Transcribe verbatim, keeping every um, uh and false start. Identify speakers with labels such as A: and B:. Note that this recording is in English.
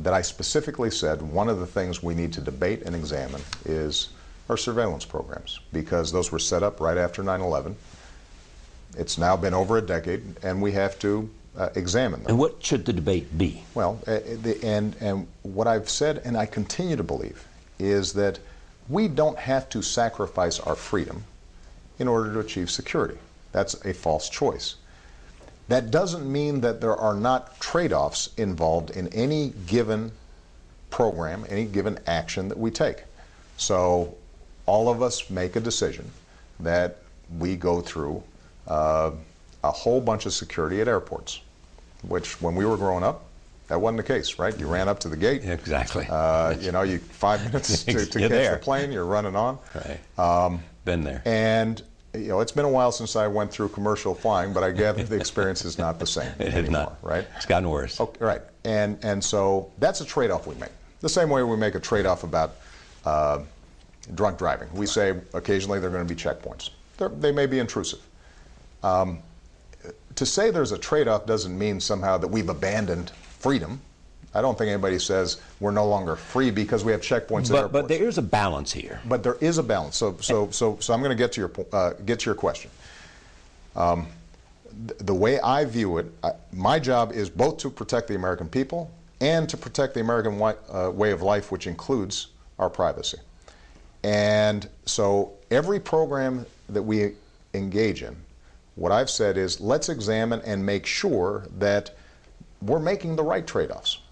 A: that I specifically said one of the things we need to debate and examine is our surveillance programs, because those were set up right after nine eleven. It's now been over a decade, and we have to uh, examine them.
B: And what should the debate be?
A: Well, uh, the, and, and what I've said, and I continue to believe, is that we don't have to sacrifice our freedom in order to achieve security. That's a false choice. That doesn't mean that there are not trade-offs involved in any given program, any given action that we take. So all of us make a decision that we go through uh, a whole bunch of security at airports, which when we were growing up, that wasn't the case, right? You ran up to the gate.
B: Exactly.
A: Uh, you know, you five minutes to, to catch
B: there.
A: the plane, you're running on.
B: Right.
A: Um,
B: Been there.
A: And you know, it's been a while since I went through commercial flying, but I gather the experience is not the same
B: it
A: anymore,
B: is not.
A: Right?
B: It's gotten worse.
A: Okay, right. And and so that's a trade-off we make. The same way we make a trade-off about uh, drunk driving. We say occasionally there are going to be checkpoints. They're, they may be intrusive. Um, to say there's a trade-off doesn't mean somehow that we've abandoned freedom. I don't think anybody says we're no longer free because we have checkpoints
B: but,
A: at airports.
B: But there is a balance here.
A: But there is a balance. So, so, so, so I'm going to get to your uh, get to your question. Um, th the way I view it, I, my job is both to protect the American people and to protect the American wi uh, way of life, which includes our privacy. And so, every program that we engage in, what I've said is, let's examine and make sure that we're making the right trade-offs.